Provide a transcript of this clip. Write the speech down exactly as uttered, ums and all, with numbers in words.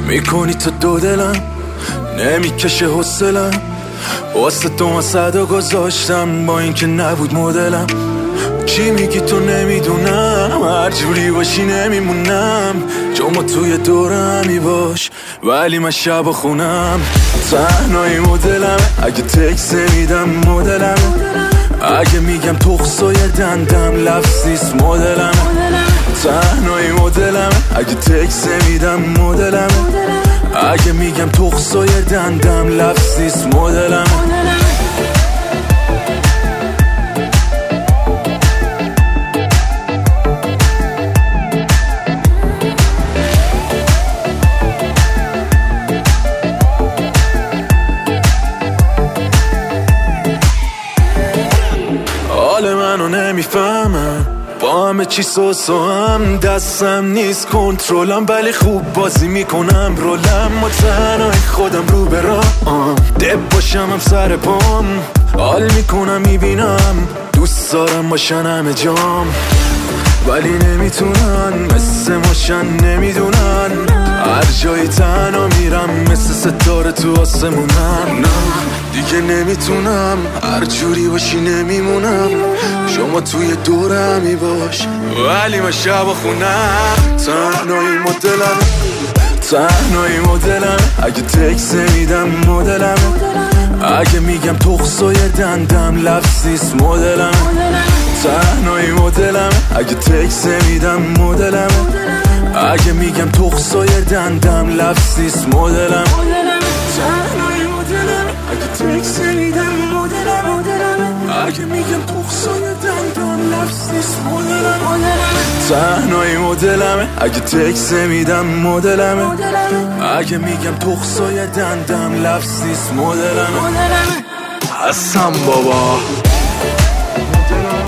میکنی تو دو دلم، نمیکشه حوصلم، واسه تو من صدا گذاشتم با اینکه نبود مدلم. چی میگی تو نمیدونم، هر جوری باشی نمیمونم، چون ما توی دورمی باش ولی من شب خونم. تنهایی مدلم، اگه تکس میدم مدلم، اگه میگم تخصای دندم لفظیست مدلم. تنهایی مدلم، اگه تکس میدم مدلم، اگه میگم تخصای دندم لفظیست مدلم. حال منو نمیفهمم، با همه چی سوسو هم، دستم نیست کنترلم، ولی خوب بازی میکنم رولم. و تنهای خودم رو به راهم، دب باشم هم سر پام، حال میکنم میبینم دوست دارم باشن همه جام، ولی نمیتونن مثل ماشن نمیدونن. هر جایی تنها میرم مثل ستاره تو آسمونم. نه دیگه نمیتونم، هر جوری باشی نمیمونم، شما توی دورمی باش ولی من شب خونم. تنهایی مدلم، تنهایی مدلم، اگه تکس میدم مدلم، اگه میگم تخصای دندم لفظیست مدلم. تنهایی مدلم، اگه تکس میدم مدلم، اگه میگم تخصای دندم لفظیست مدلم. تنهایی مدلم، اگه تکس میدم مدلم، اگه میگم تخصای دندم لفظیست مدلم. تنهایی مدلم، اگه تکس میدم مدلم، اگه میگم تخصای دندم لفظیست مدلم. هستم بابا.